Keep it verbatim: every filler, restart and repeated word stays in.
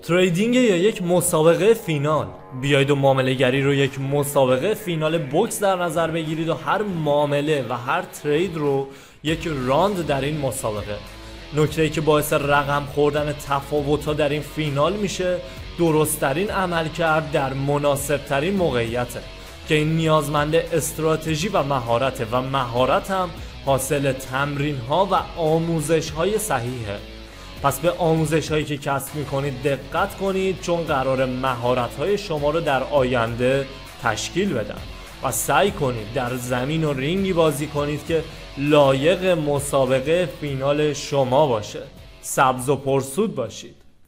تریدینگ یا یک مسابقه فینال. بیایید و معامله گری رو یک مسابقه فینال بوکس در نظر بگیرید و هر معامله و هر ترید رو یک راند در این مسابقه. نکته‌ای که باعث رقم خوردن تفاوت‌ها در این فینال میشه درست‌ترین عمل کرد در مناسب‌ترین موقعیته که این نیازمند استراتژی و مهارته و مهارت هم حاصل تمرین‌ها و آموزش‌های صحیحه. پس به آموزش هایی که کسب میکنید دقت کنید، چون قرار مهارت های شما رو در آینده تشکیل بدن و سعی کنید در زمین و رینگی بازی کنید که لایق مسابقه فینال شما باشه. سبز و پرسود باشید.